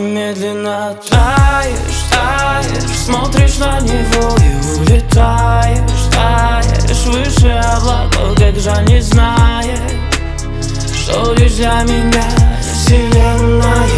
медленно таешь, таешь, смотришь на него и улетаешь, таешь выше облаков, как жаль не знаешь, что лишь для меня вселенная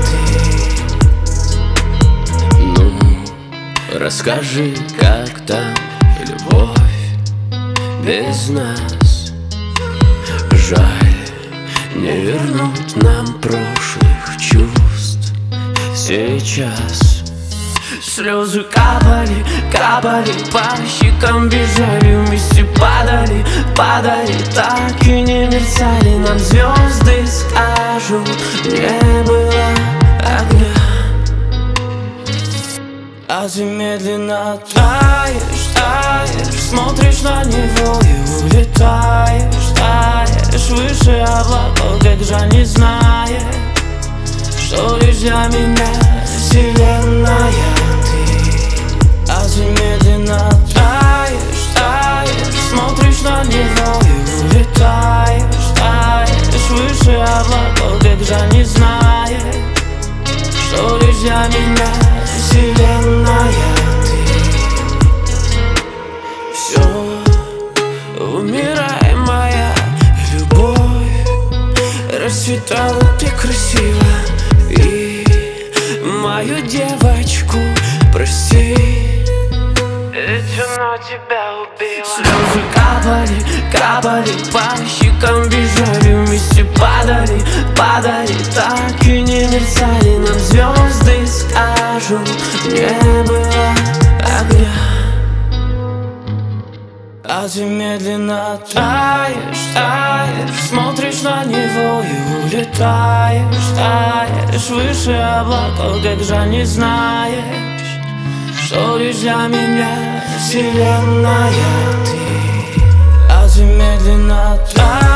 ты. Ну, расскажи, как там любовь без нас. Жаль, не вернуть нам прошлых чувств сейчас. Слезы капали, капали по щекам, бежали, вместе падали, падали, так и не мерцали. Нам звезды скажут, не было огня. А ты медленно таешь, таешь, смотришь на него и улетаешь, таешь выше облаков, как жаль не знаешь, что лишь для меня вселенная ты. А ты медленно таешь, таешь, смотришь на него и улетаешь, таешь выше облаков, как жаль не знаешь, что лишь для меня вселенная ты. Все, умирай, моя любовь, расцветала ты красиво, и мою девочку прости, ведь она тебя убила. Слезы капали, капали по щекам, бежали, вместе падали, падали, так и не мерцали. Нам звезды скажут, не было огня. А ты медленно таешь, таешь, смотришь на него и улетаешь, таешь выше облаков, как жаль не знаешь, что лишь для меня вселенная ты. А ты медленно таешь.